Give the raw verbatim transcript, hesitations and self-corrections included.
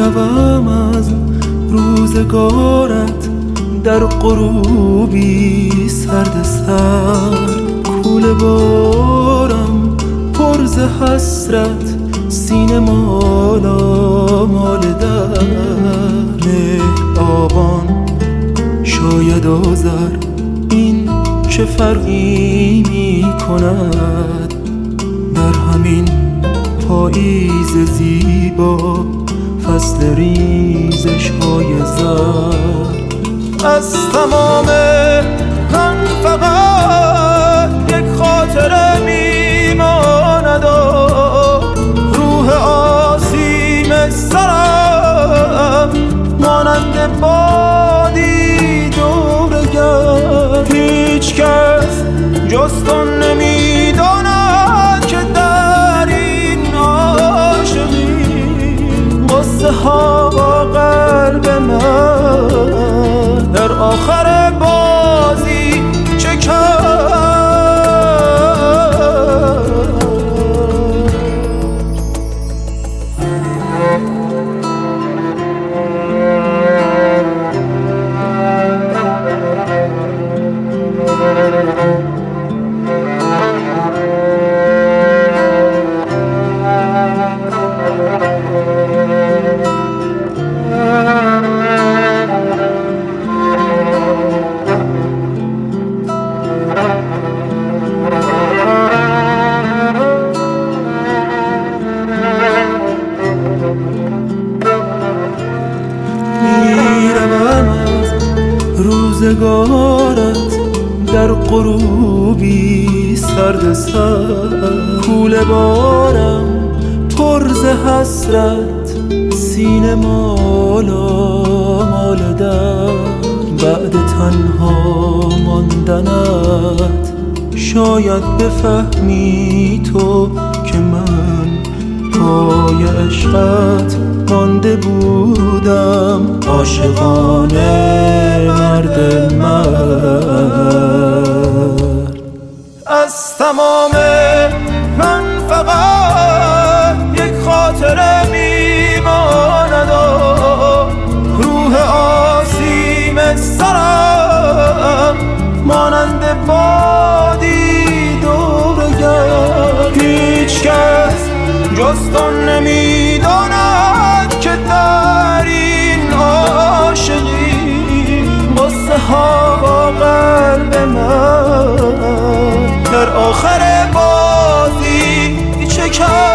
میروم از روزگارت در غروبی سرد سرد. کوله بارم پر ز حسرت، سینه مالا مال در. مهر آبان شاید آذر، این چه فرقی می کند در همین پاییز زیبا، فصل ریزش های زرد. از تمام من فقط یک خاطره میماند، روح آسیم سرم مانند بادی دور گرد. هیچ کس جز تو نمیداند که در این عاشقی قصه ها با قلب من در آخر بازی چه کرد. روزگارت در غروبی سرد سرد. کوله بارم پر ز حسرت، سینه مالا مال در. بعد تنها ماندنت شاید بفهمی تو که من پای عشقت مانده بودم، عاشقانه مرد مرد. از تمام من فقط یک خاطره میماند، روح آسیم سرم مانند بادی دور گرد. هیچ کس جز تو نمیداند که در این عاشقی قصه ها با قلب من در آخر بازی چه کرد.